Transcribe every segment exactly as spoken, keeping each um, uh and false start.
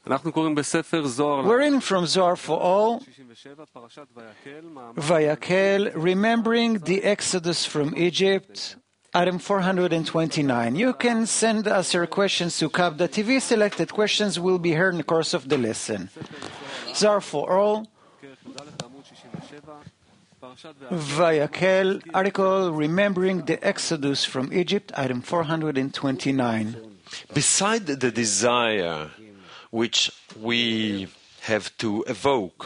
We're in from Zohar for All, Vayakel, remembering the Exodus from Egypt, item four hundred twenty-nine. You can send us your questions to Kav dot T V. Selected questions will be heard in the course of the lesson. Zohar for All, Vayakel, article remembering the Exodus from Egypt, item four hundred twenty-nine. Beside the desire which we have to evoke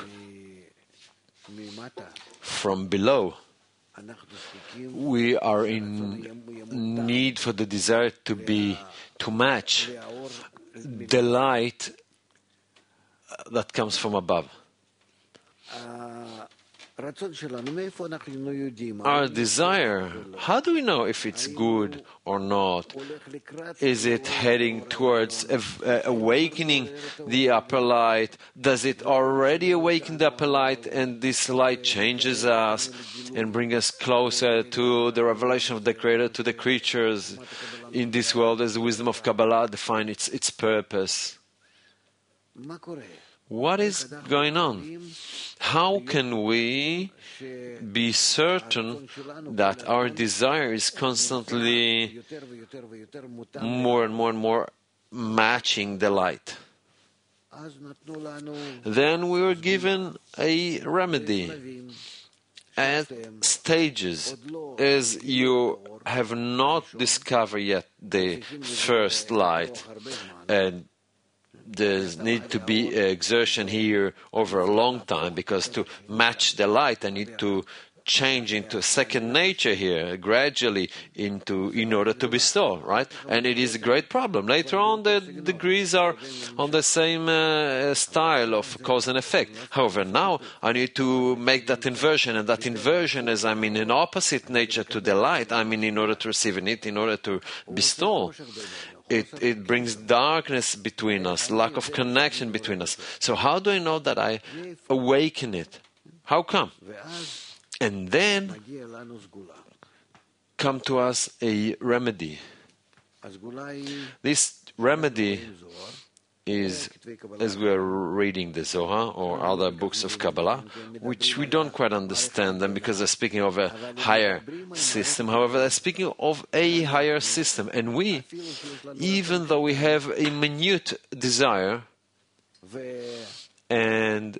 from below, we are in need for the desire to be, to match the light that comes from above. Our desire, how do we know if it's good or not? Is it heading towards uh, awakening the upper light? Does it already awaken the upper light and this light changes us and brings us closer to the revelation of the Creator, to the creatures in this world as the wisdom of Kabbalah define its, its purpose? What is going on? How can we be certain that our desire is constantly more and more and more matching the light? Then we were given a remedy at stages, as you have not discovered yet the first light, and there need to be exertion here over a long time, because to match the light I need to change into a second nature here gradually into in order to bestow, right? And it is a great problem. Later on the degrees are on the same uh, style of cause and effect. However, now I need to make that inversion, and that inversion is I'm in an opposite nature to the light. I mean in order to receive it, in order to bestow. It, it brings darkness between us, lack of connection between us. So how do I know that I awaken it? How come? And then come to us a remedy. This remedy is, as we are reading the Zohar or other books of Kabbalah, which we don't quite understand them because they're speaking of a higher system. However, they're speaking of a higher system. And we, even though we have a minute desire and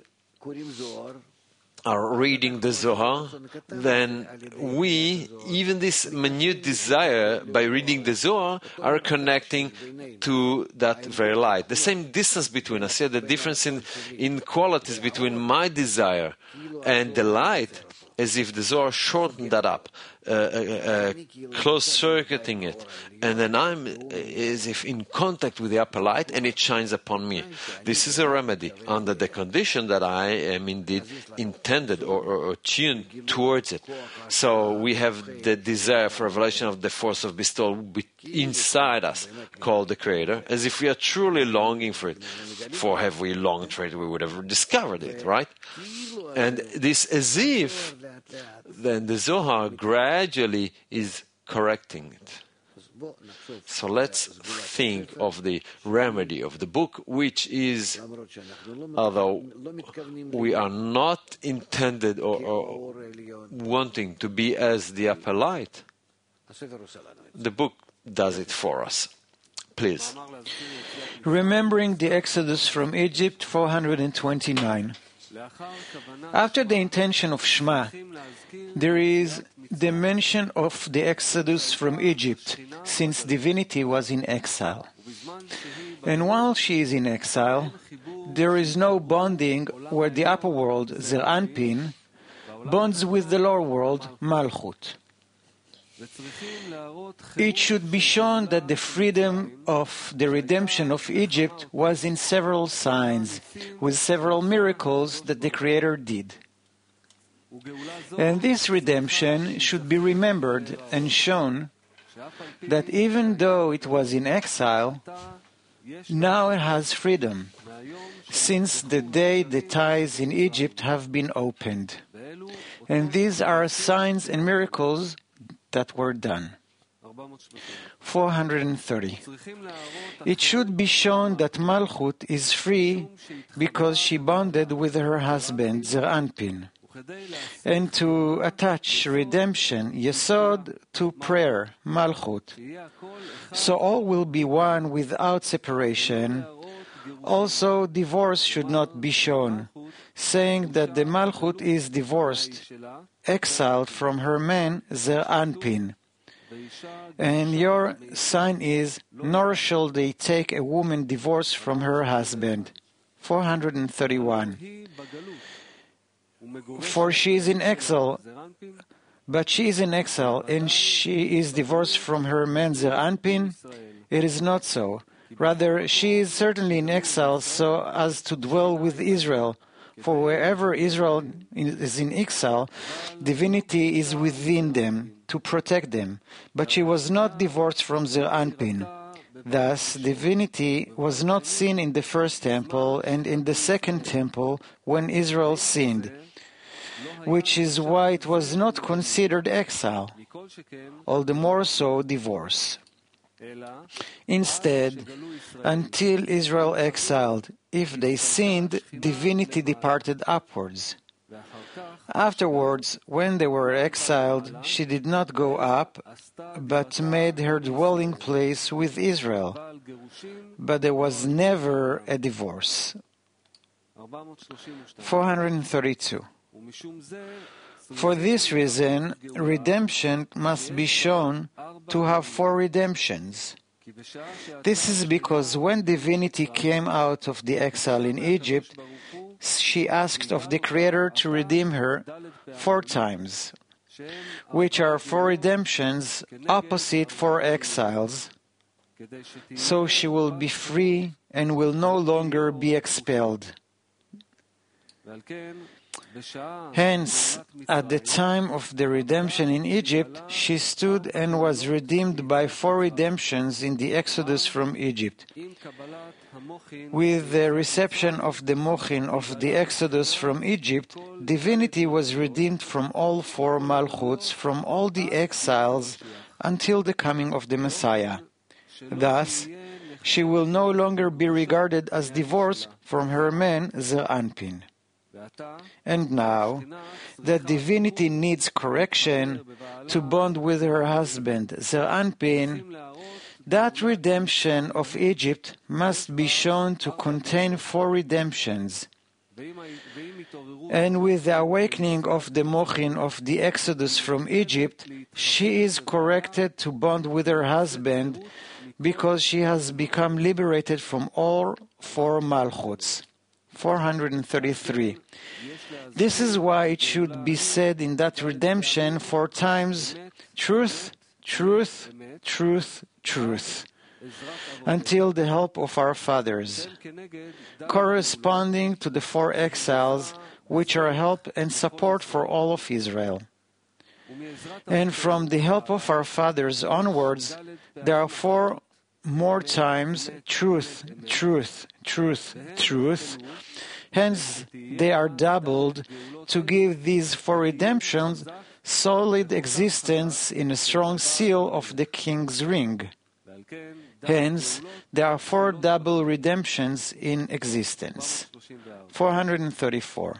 are reading the Zohar, then we, even this minute desire, by reading the Zohar, are connecting to that very light. The same distance between us, yeah, the difference in, in qualities between my desire and the light, as if the Zohar shortened that up, uh, uh, uh, close-circuiting it, and then I'm as if in contact with the upper light, and it shines upon me. This is a remedy under the condition that I am indeed intended or, or, or tuned towards it. So we have the desire for revelation of the force of bestowal inside us, called the Creator, as if we are truly longing for it. For have we longed for it, we would have discovered it, right? And this as if then the Zohar gradually is correcting it. So let's think of the remedy of the book, which is, although we are not intended or, or wanting to be as the upper light, the book does it for us. Please. Remembering the Exodus from Egypt, four hundred twenty-nine. After the intention of Shema, there is the mention of the Exodus from Egypt, since divinity was in exile. And while she is in exile, there is no bonding where the upper world, Zer Anpin, bonds with the lower world, Malchut. It should be shown that the freedom of the redemption of Egypt was in several signs, with several miracles that the Creator did. And this redemption should be remembered and shown that even though it was in exile, now it has freedom, since the day the ties in Egypt have been opened. And these are signs and miracles that were done. four hundred thirty. It should be shown that Malchut is free because she bonded with her husband, Zer Anpin, and to attach redemption, Yesod, to prayer, Malchut. So all will be one without separation. Also, divorce should not be shown, saying that the Malchut is divorced, exiled from her man, Zer Anpin. And your sign is, nor shall they take a woman divorced from her husband. four hundred thirty-one. For she is in exile, but she is in exile, and she is divorced from her man Zer Anpin. It is not so. Rather, she is certainly in exile so as to dwell with Israel. For wherever Israel is in exile, divinity is within them to protect them. But she was not divorced from Zer Anpin. Thus, divinity was not seen in the first temple and in the second temple when Israel sinned, which is why it was not considered exile, all the more so divorce. Instead, until Israel exiled, if they sinned, divinity departed upwards. Afterwards, when they were exiled, she did not go up, but made her dwelling place with Israel. But there was never a divorce. four hundred thirty-two. For this reason, redemption must be shown to have four redemptions. This is because when divinity came out of the exile in Egypt, she asked of the Creator to redeem her four times, which are four redemptions opposite four exiles, so she will be free and will no longer be expelled. Hence, at the time of the redemption in Egypt, she stood and was redeemed by four redemptions in the Exodus from Egypt. With the reception of the Mochin of the Exodus from Egypt, divinity was redeemed from all four Malchuts, from all the exiles, until the coming of the Messiah. Thus, she will no longer be regarded as divorced from her man Zer Anpin. And now, that divinity needs correction to bond with her husband, Zer Anpin, that redemption of Egypt must be shown to contain four redemptions. And with the awakening of the Mochin of the Exodus from Egypt, she is corrected to bond with her husband because she has become liberated from all four Malchuts. four hundred thirty-three. This is why it should be said in that redemption four times, truth, truth, truth, truth, until the help of our fathers, corresponding to the four exiles, which are help and support for all of Israel. And from the help of our fathers onwards, there are four more times truth, truth, truth, truth. Hence, they are doubled to give these four redemptions solid existence in a strong seal of the king's ring. Hence, there are four double redemptions in existence. four hundred thirty-four.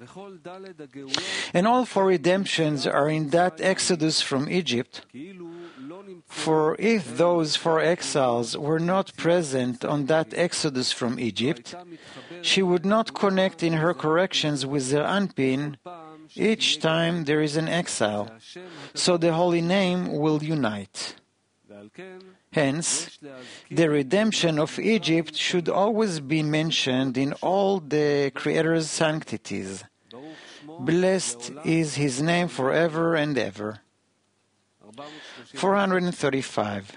And all four redemptions are in that Exodus from Egypt. For if those four exiles were not present on that Exodus from Egypt, she would not connect in her corrections with Zer Anpin each time there is an exile, so the holy name will unite. Hence, the redemption of Egypt should always be mentioned in all the Creator's sanctities. Blessed is His name forever and ever. four hundred thirty-five.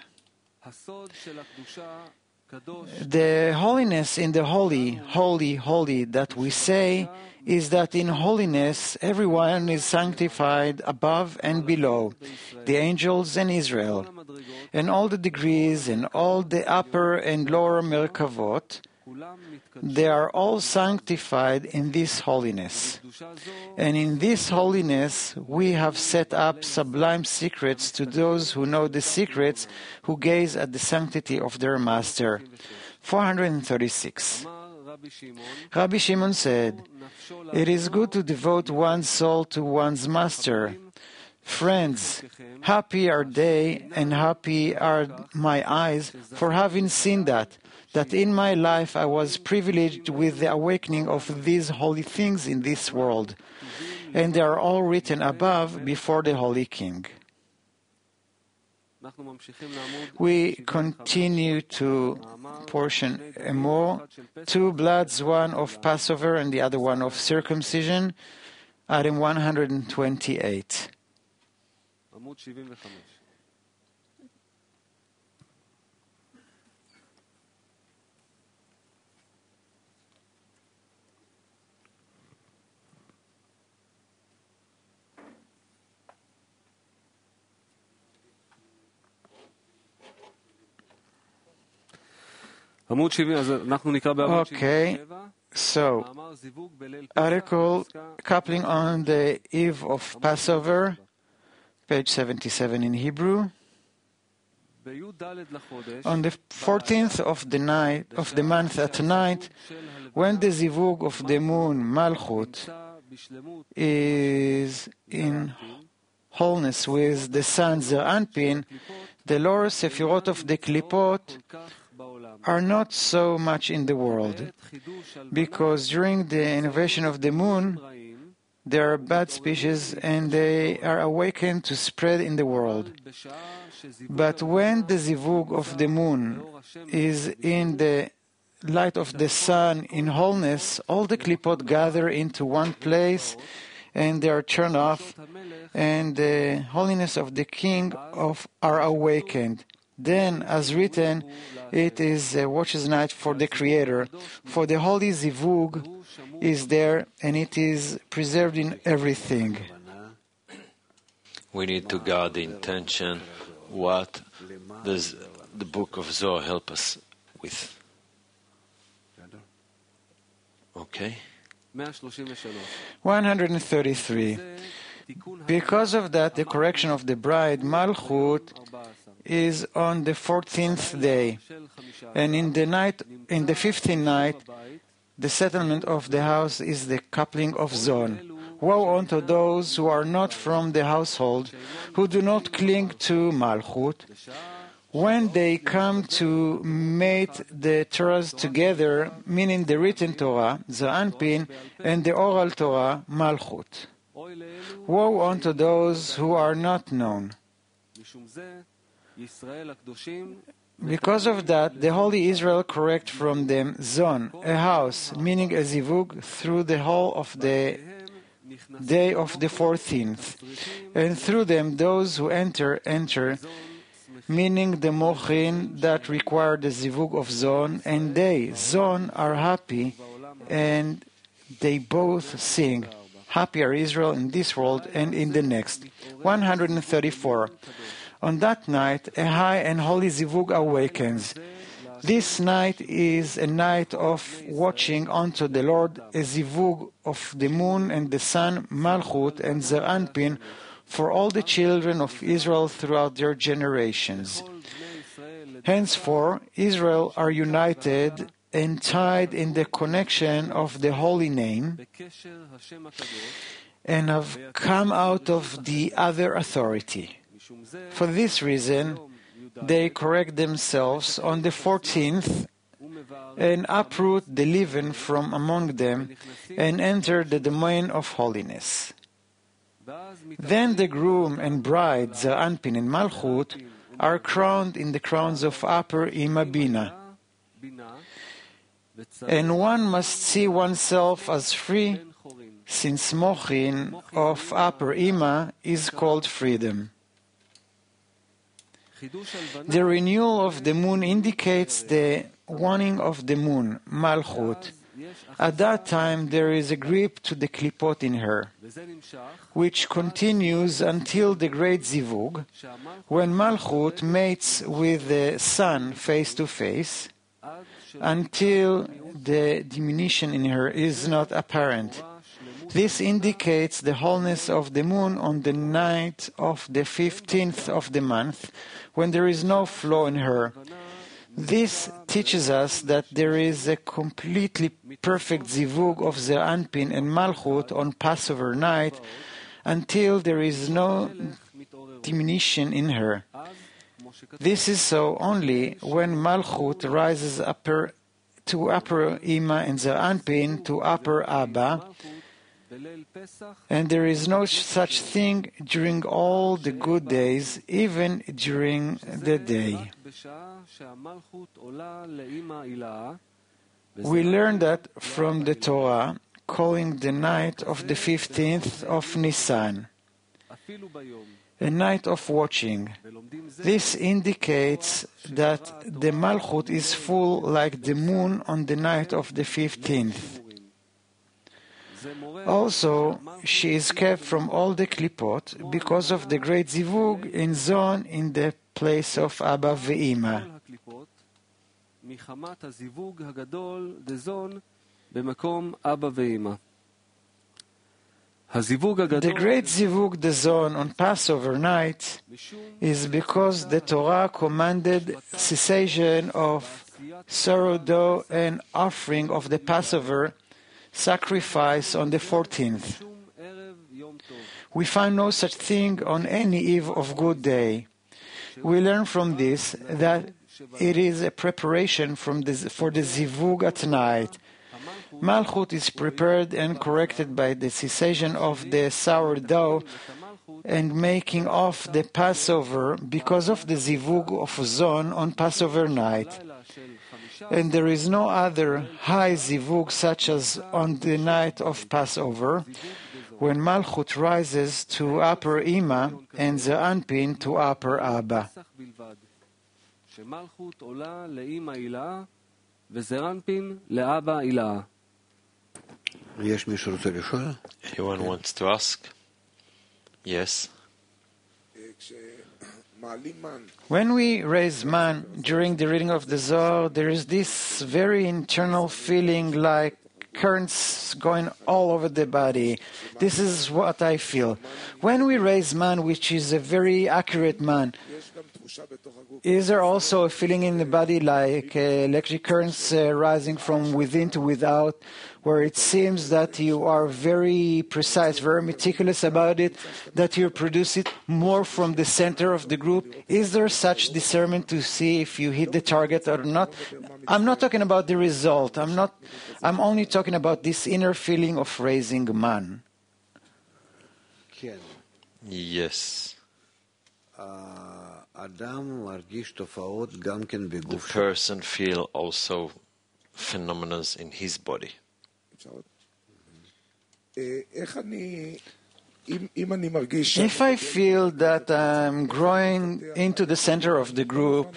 The holiness in the holy, holy, holy that we say is that in holiness everyone is sanctified above and below, the angels and Israel, and all the degrees and all the upper and lower Merkavot, They are all sanctified in this holiness. And in this holiness we have set up sublime secrets to those who know the secrets, who gaze at the sanctity of their Master. four hundred thirty-six. Rabbi Shimon said, "It is good to devote one's soul to one's Master. Friends, happy are they and happy are my eyes for having seen that, that in my life I was privileged with the awakening of these holy things in this world, and they are all written above before the Holy King." We continue to portion more, two bloods, one of Passover and the other one of circumcision, item one hundred twenty-eight. Okay, so article coupling on the eve of Passover, page seventy-seven in Hebrew. On the fourteenth of the night of the month at night, when the zivug of the moon Malchut is in wholeness with the sun Zer Anpin, the lower Sefirot of the Klipot are not so much in the world, because during the innovation of the moon, there are bad species and they are awakened to spread in the world. But when the zivug of the moon is in the light of the sun in wholeness, all the klipot gather into one place and they are turned off, and the holiness of the king of are awakened. Then, as written, it is a watcher's night for the Creator, for the holy zivug is there and it is preserved in everything. We need to guard the intention. What does the book of Zohar help us with? Okay. one hundred thirty-three. Because of that, the correction of the bride, Malchut, is on the fourteenth day, and in the night, in the fifteenth night, the settlement of the house is the coupling of Zon. Woe unto those who are not from the household, who do not cling to Malchut, when they come to mate the Torahs together, meaning the written Torah, Zer Anpin, and the oral Torah, Malchut. Woe unto those who are not known. Because of that, the holy Israel correct from them Zon, a house, meaning a zivug, through the whole of the day of the fourteenth, and through them those who enter, enter, meaning the mochin that require the zivug of Zon, and they, Zon, are happy, and they both sing. Happy are Israel in this world and in the next. one hundred thirty-four. On that night, a high and holy zivug awakens. This night is a night of watching unto the Lord, a zivug of the moon and the sun, Malchut and Zer Anpin, for all the children of Israel throughout their generations. Henceforth, Israel are united and tied in the connection of the holy name, and have come out of the other authority. For this reason, they correct themselves on the fourteenth and uproot the leaven from among them and enter the domain of holiness. Then the groom and bride, Zer Anpin and Malchut, are crowned in the crowns of Upper Ima Bina. And one must see oneself as free, since Mochin of Upper Ima is called freedom. The renewal of the moon indicates the waning of the moon, Malchut. At that time there is a grip to the klipot in her, which continues until the great zivug, when Malchut mates with the sun face to face, until the diminution in her is not apparent. This indicates the wholeness of the moon on the night of the fifteenth of the month, when there is no flaw in her. This teaches us that there is a completely perfect zivug of Zeir Anpin and Malchut on Passover night until there is no diminution in her. This is so only when Malchut rises upper to upper Ima and Zeir Anpin to upper Abba, and there is no such thing during all the good days, even during the day. We learn that from the Torah, calling the night of the fifteenth of Nisan a night of watching. This indicates that the Malchut is full like the moon on the night of the fifteenth. Also, she is kept from all the klipot because of the great zivug in Zon in the place of Abba ve'Ima. The great zivug de Zon on Passover night is because the Torah commanded cessation of sourdough and offering of the Passover sacrifice on the fourteenth. We find no such thing on any eve of good day. We learn from this that it is a preparation from the, for the zivug at night. Malchut is prepared and corrected by the cessation of the sourdough and making of the Passover because of the zivug of Zon on Passover night. And there is no other high zivug such as on the night of Passover, when Malchut rises to upper Ima and Zeir Anpin to upper Abba. Anyone wants to ask? Yes. When we raise man during the reading of the Zohar, there is this very internal feeling like currents going all over the body. This is what I feel. When we raise man, which is a very accurate man, is there also a feeling in the body like uh, electric currents uh, rising from within to without, where it seems that you are very precise, very meticulous about it, that you produce it more from the center of the group? Is there such discernment to see if you hit the target or not? I'm not talking about the result. I'm not. I'm only talking about this inner feeling of raising man. Yes. The person feels also phenomena in his body. If I feel that I'm growing into the center of the group,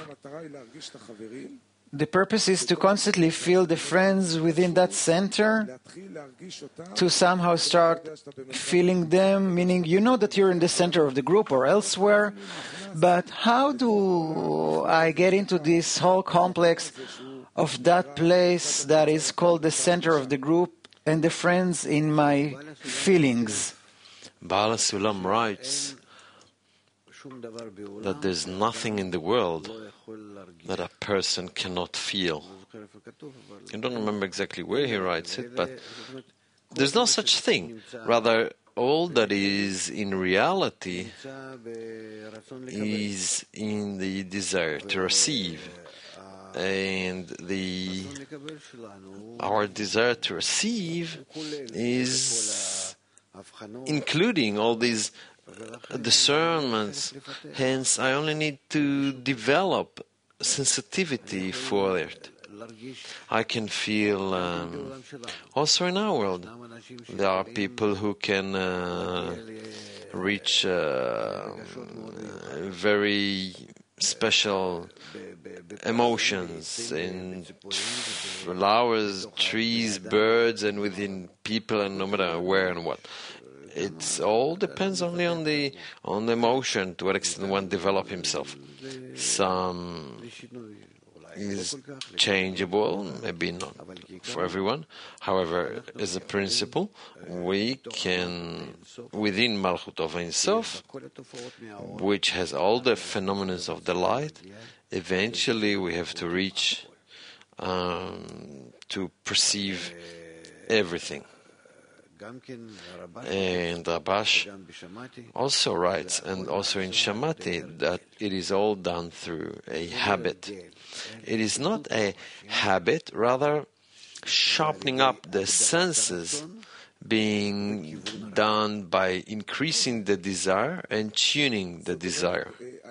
the purpose is to constantly feel the friends within that center, to somehow start feeling them, meaning you know that you're in the center of the group or elsewhere, but how do I get into this whole complex of that place that is called the center of the group and the friends in my feelings? Baal HaSulam writes that there's nothing in the world that a person cannot feel. I don't remember exactly where he writes it, but there's no such thing. Rather, all that is in reality is in the desire to receive. And the our desire to receive is including all these discernments. Hence, I only need to develop sensitivity for it. I can feel um, also in our world there are people who can uh, reach uh, very special emotions in flowers, trees, birds, and within people, and no matter where and what. It all depends only on the on the emotion, to what extent one develop himself. Some is changeable, maybe not for everyone. However, as a principle, we can, within Malchut of Ein Sof, which has all the phenomena of the light, eventually we have to reach um, to perceive everything. And Rabash also writes, and also in Shamati, that it is all done through a habit. It is not a habit, rather sharpening up the senses, being done by increasing the desire and tuning the desire.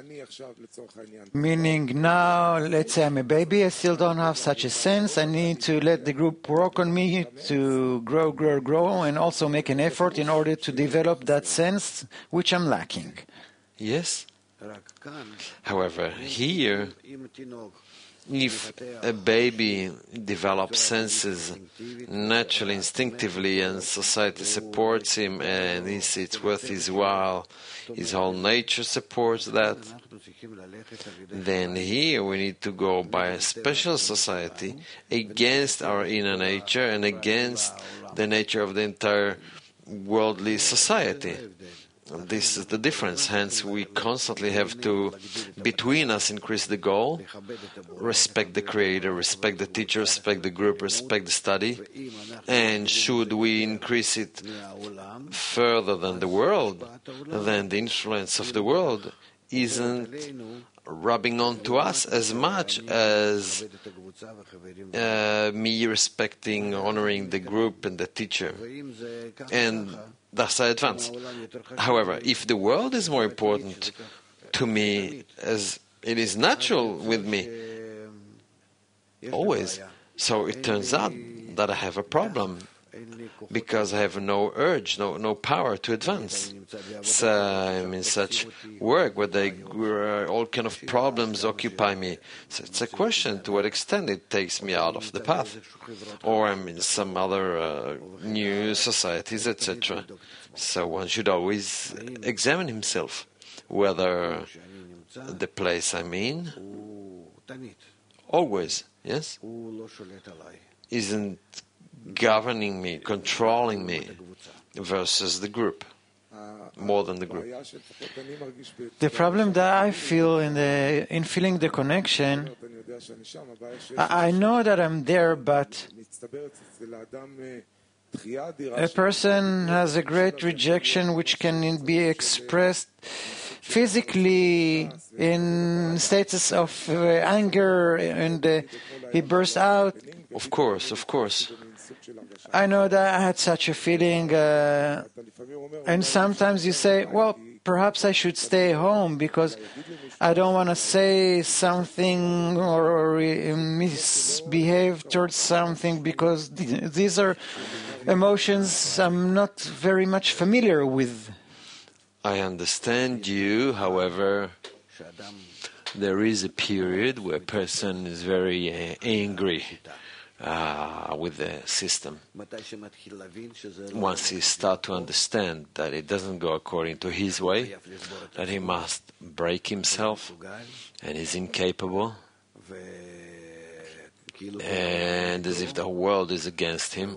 Meaning now, let's say I'm a baby, I still don't have such a sense. I need to let the group work on me to grow, grow, grow, and also make an effort in order to develop that sense which I'm lacking. Yes. However, here, if a baby develops senses naturally, instinctively, and society supports him and he sees it's worth his while, his whole nature supports that, then here we need to go by a special society against our inner nature and against the nature of the entire worldly society. This is the difference. Hence, we constantly have to, between us, increase the goal, respect the Creator, respect the teacher, respect the group, respect the study. And should we increase it further than the world, then the influence of the world isn't rubbing on to us as much as uh, me respecting, honoring the group and the teacher. And thus I advance. However, if the world is more important to me, as it is natural with me, always, so it turns out that I have a problem because I have no urge, no no power to advance. So I'm in such work where they, where all kind of problems occupy me. So it's a question to what extent it takes me out of the path, or I'm in some other uh, new societies, et cetera. So one should always examine himself whether the place I'm in, always, yes, isn't governing me, controlling me, versus the group, more than the group. The problem that I feel in the in feeling the connection, I, I know that I'm there, but a person has a great rejection which can be expressed physically in status of uh, anger, and uh, he bursts out. Of course, of course. I know that I had such a feeling, uh, and sometimes you say, well, perhaps I should stay home because I don't want to say something or, or misbehave towards something, because th- these are emotions I'm not very much familiar with. I understand you, however, there is a period where a person is very uh, angry uh, with the system. Once he starts to understand that it doesn't go according to his way, that he must break himself and is incapable, and as if the whole world is against him,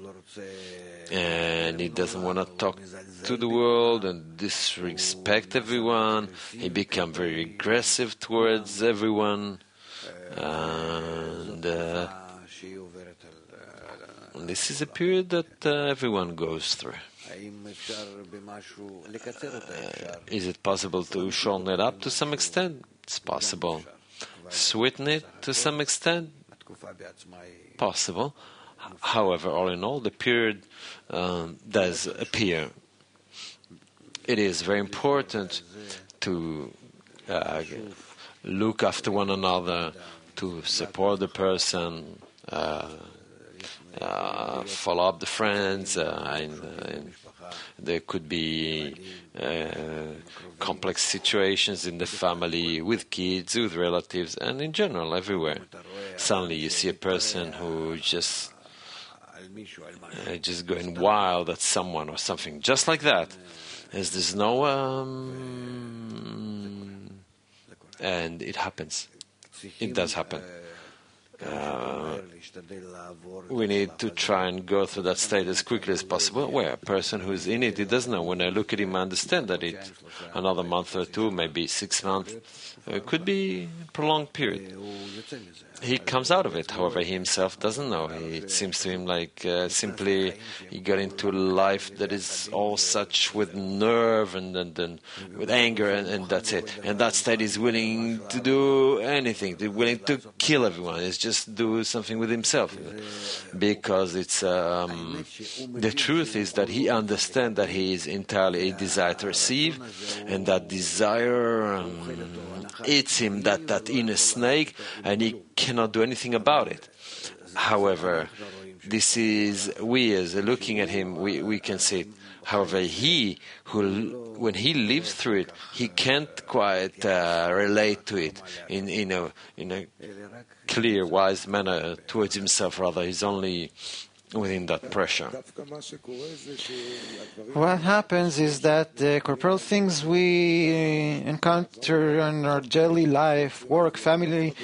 and he doesn't want to talk to the world and disrespect everyone. He becomes very aggressive towards everyone, and uh, this is a period that uh, everyone goes through. Uh, is it possible to shorten it up to some extent? It's possible. Sweeten it to some extent? Possible. However, all in all, the period um, does appear. It is very important to uh, look after one another, to support the person, uh, uh, follow up the friends. Uh, and, uh, and there could be uh, complex situations in the family, with kids, with relatives, and in general, everywhere. Suddenly you see a person who just Uh, just going wild at someone or something, just like that. As there's no, um, and it happens. It does happen. Uh, we need to try and go through that state as quickly as possible. Where a person who's in it, he doesn't know. When I look at him, I understand that it another month or two, maybe six months, it could be a prolonged period. He comes out of it. However, he himself doesn't know. He, it seems to him like uh, simply he got into a life that is all such with nerve and, and, and with anger, and, and that's it. And that state is willing to do anything. They're willing to kill everyone. It's just do something with himself. Because it's um, the truth is that he understands that he is entirely a desire to receive, and that desire um, eats him, that, that inner snake, and he cannot do anything about it. However, this is, we as looking at him, we, we can see it. However, he, who, when he lives through it, he can't quite uh, relate to it in, in, a, in a clear, wise manner towards himself. Rather, he's only within that pressure. What happens is that the corporal things we encounter in our daily life, work, family,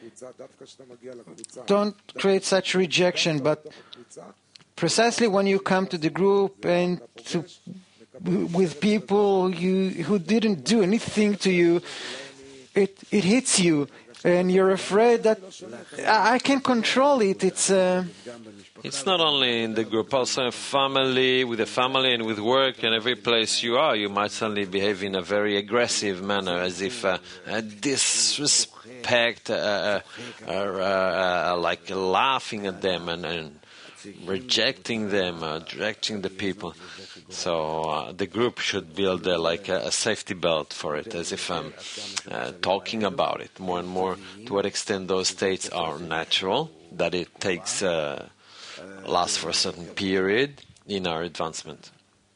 don't create such rejection, but precisely when you come to the group and to, with people you, who didn't do anything to you, it, it hits you, and you're afraid that I, I can control it. It's uh, It's not only in the group, also in family, with the family and with work, and every place you are, you might suddenly behave in a very aggressive manner, as if uh, uh, disrespect, uh, uh, uh, uh, like laughing at them and, and rejecting them, uh, rejecting the people. So uh, the group should build uh, like a, a safety belt for it, as if I'm uh, talking about it more and more, to what extent those states are natural, that it takes... Uh, last for a certain period in our advancement.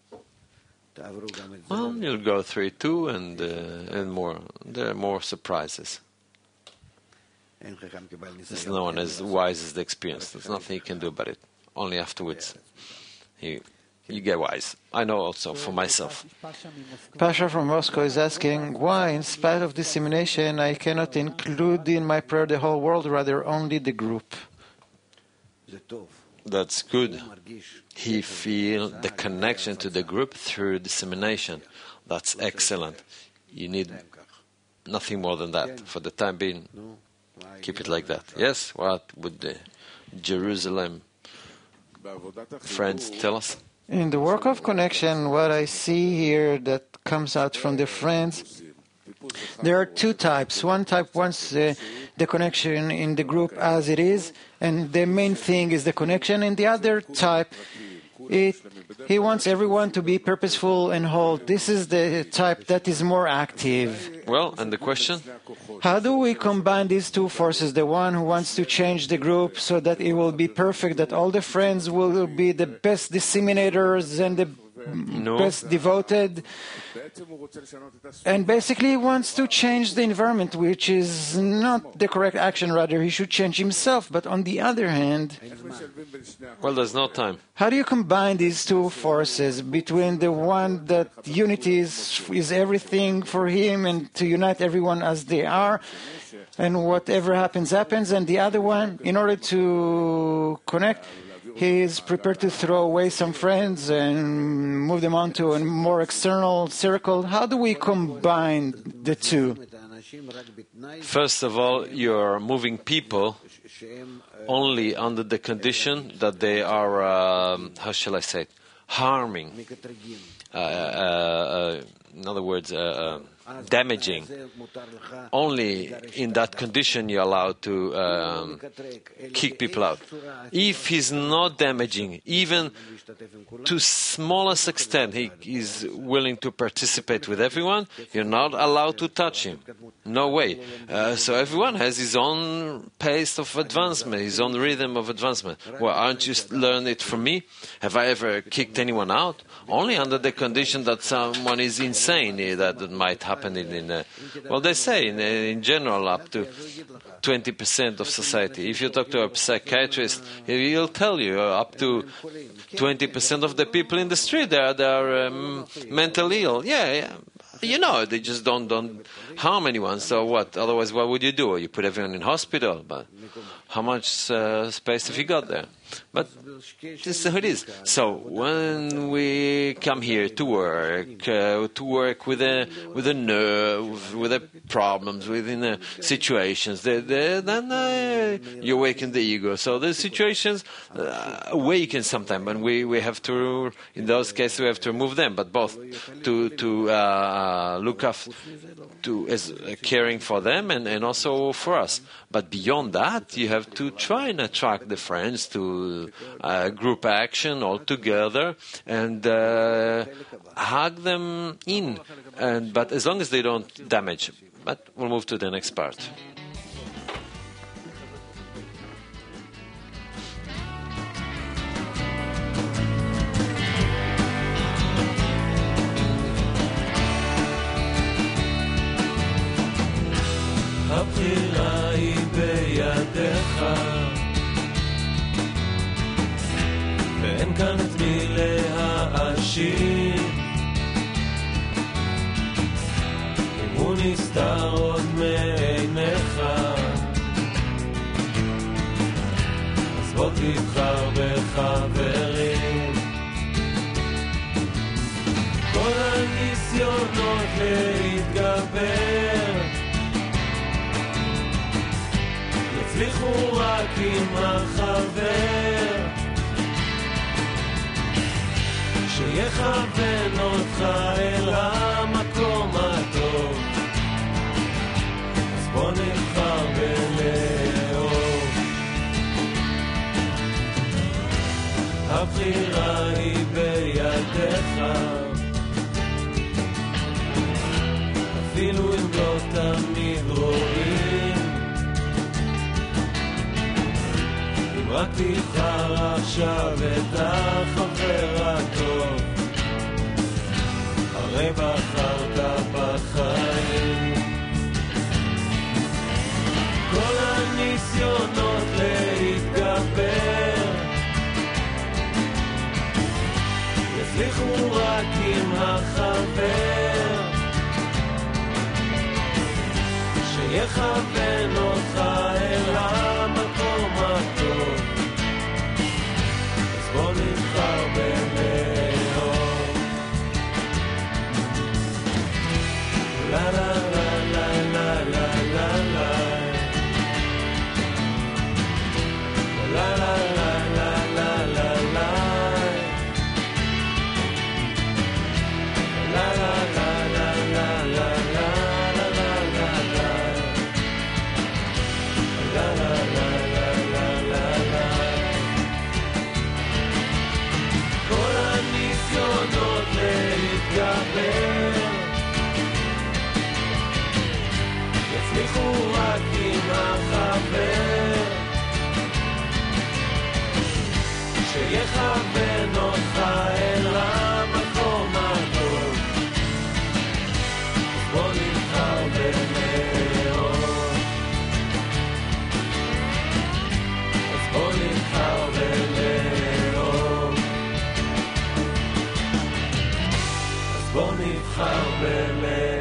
Well, you'll go through it too, and uh, and more. There are more surprises. There's no one as wise as the experience. There's nothing you can do about it. Only afterwards, you you get wise. I know also for myself. Pasha from Moscow is asking why, in spite of dissemination, I cannot include in my prayer the whole world, rather only the group. That's good. He feels the connection to the group through dissemination. That's excellent. You need nothing more than that. For the time being, keep it like that. Yes, what would the Jerusalem friends tell us? In the work of connection, what I see here that comes out from the friends, there are two types. One type wants uh, the connection in the group as it is, and the main thing is the connection. And the other type, it, he wants everyone to be purposeful and whole. This is the type that is more active. Well, and the question? How do we combine these two forces? The one who wants to change the group so that it will be perfect, that all the friends will be the best disseminators and the no. best devoted, and basically he wants to change the environment, which is not the correct action. Rather, he should change himself. But on the other hand, well, there's no time. How do you combine these two forces between the one that unity is, is everything for him and to unite everyone as they are, and whatever happens, happens, and the other one, in order to connect, he is prepared to throw away some friends and move them on to a more external circle? How do we combine the two? First of all, you're moving people only under the condition that they are, um, how shall I say it, harming. Uh, uh, uh, in other words, uh, uh, damaging. Only in that condition you're allowed to um, kick people out. If he's not damaging, even to smallest extent, he is willing to participate with everyone, you're not allowed to touch him. No way. Uh, so everyone has his own pace of advancement, his own rhythm of advancement. Well, aren't you learn it from me? Have I ever kicked anyone out? Only under the condition that someone is insane. That, that might happen in, in uh, well, they say in, in general up to twenty percent of society. If you talk to a psychiatrist, he'll tell you uh, up to twenty percent of the people in the street they are, they are um, mentally ill. Yeah, yeah. You know, they just don't don't harm anyone. So what? Otherwise, what would you do? You put everyone in hospital, but how much uh, space have you got there? But this is how it is. So when we come here to work, uh, to work with a with a nerve, with the problems, within the situations, they, they, then uh, you awaken the ego. So the situations uh, awaken sometimes, and we, we have to, in those cases, we have to remove them. But both to to uh, look after, to as uh, caring for them, and, and also for us. But beyond that, you have to try and attract the friends to uh, group action all together and uh, hug them in. And but as long as they don't damage. But we'll move to the next part. הבחירה היא בידיך ואין כאן את מי להאשים אם הוא נסתר עוד מעיניך אז בוא תבחר בחברים כל הניסיונות להתגבר יצליחו רק עם החבר שיכוון אותך אל המקום הטוב אז בוא נבחר בלאהוב הבחירה היא בידיך אפילו אם לא תמיד רואים רק תבחר עכשיו את החבר הטוב הרי בחרת בחיים כל הניסיונות להתגבר יצליחו רק עם החבר שיכוון אותך אל המקום הטוב אז בוא נבחר בלאהוב לה לה לה לה לה לה לה לה לה יצליחו רק עם החבר שיכוון אותך אל המקום הטוב בוא נבחר בלאהוב אז בוא נבחר בלאהוב אז בוא נבחר בלאהוב